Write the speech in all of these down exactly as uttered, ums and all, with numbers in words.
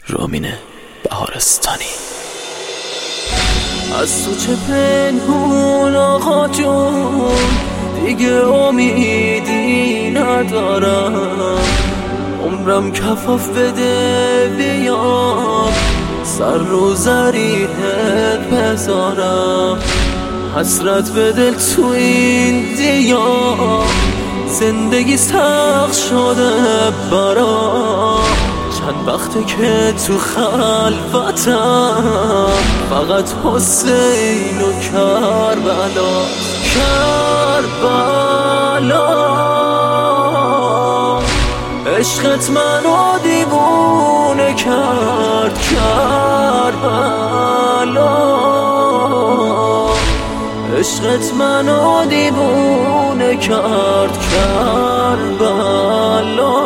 رامین بهارستانی. از تو چه پنهون آقا جون، دیگه امیدی ندارم. عمرم کفاف بده بیام، سر رو زریحت بذارم. حسرت به دل تو این دیار، زندگی سخت شده برام. چند وقته که تو خلوتم، فقط حسین و کربلا. کربلا عشقت منو دیوونه کرد. کربلا عشقت منو دیوونه کرد. کربلا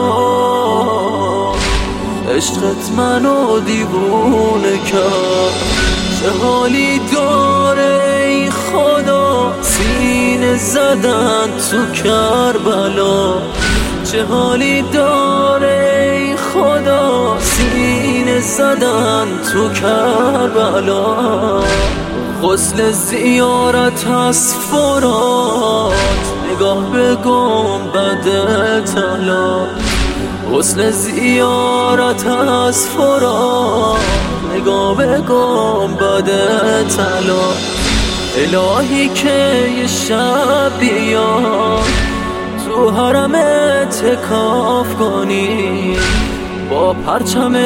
عشقت منو دیوونه کرد. چه حالی داره ای خدا سینه زدن تو کربلا. چه حالی داره ای خدا سینه زدن تو کربلا. غسل زیارت از فرات، نگاه به گنبد طلا. غسل زیارت از فرات، نگاه به گنبد طلا. الهی که یه شب بیاد تو حرم اعتکاف کنی، با پرچم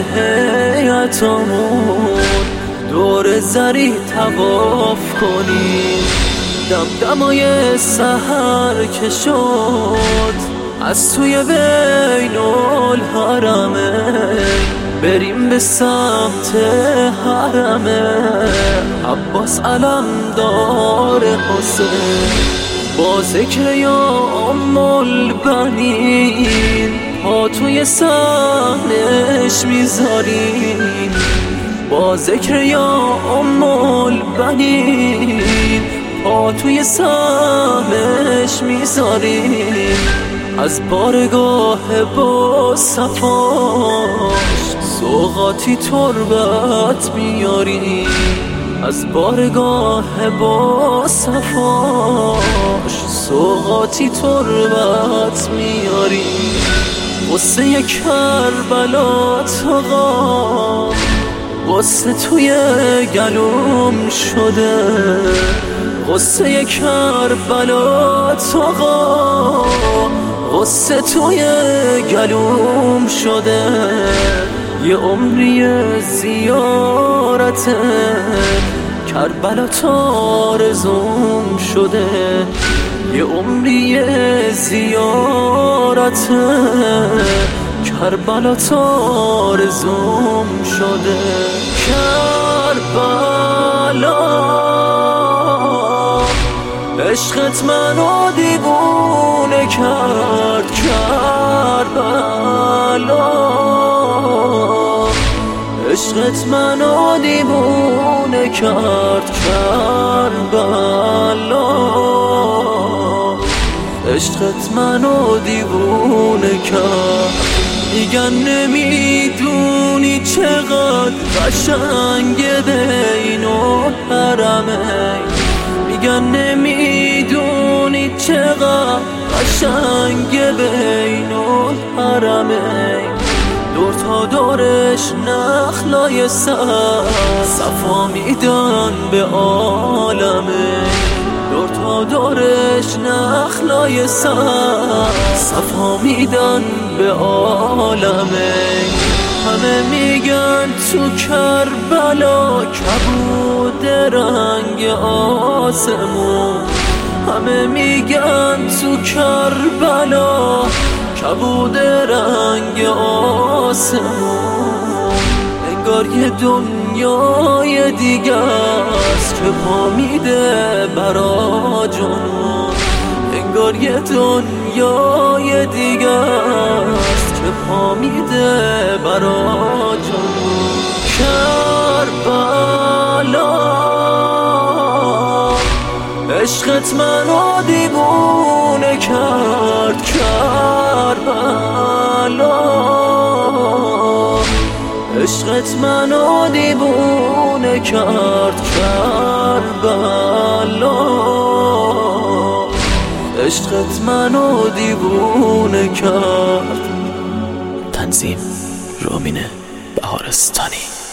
هیئتمون دور زری طواف کنی. دمدمای سحر که شد از توی بین الحرمه، بریم به سمت حرمه. عباس علمدار حسین، با ذکر یا ام البنین پا توی صحنش میذارین. با ذکر یا ام البنین پا توی صحنش میذارین. از بارگاه با صفاش سوغاتی تربت میارین. از بارگاه با صفاش سوغاتی تربت میارین. قصه کربلا آقا، قصه توی گلوم شده. قصه کربلا آقا، قصه توی گلوم شده. یه عمری زیارت کربلا آرزوم شده. یه عمری زیارت کربلا آرزوم شده. کربلا عشقت منو دیوونه کرد. کربلا عشقت منو دیوونه کرد. کربلا عشقت منو دیوونه کرد. میگن نمیدونی چقدر قشنگه بین الحرمین. میگن نمیدونی چقدر قشنگه بین الحرمین. دور تا دورش نخلای سر صفا میدن به عالمه. دور تا دورش نخلای سر صفا میدن به عالمه. همه میگن تو کربلا کبود رنگ آسمون. همه میگن تو کربلا کبود رنگ آسمون. انگار یه دنیای دیگه است که پا میده برا جنون. انگار یه دنیای دیگه است که پا میده برا جنون. کربلا عشقت منو دیوونه کرد. کربلا عشقت منو دیوونه کرد کربلا، عشقت منو دیوونه کرد. تنظیم رامین بهارستانی.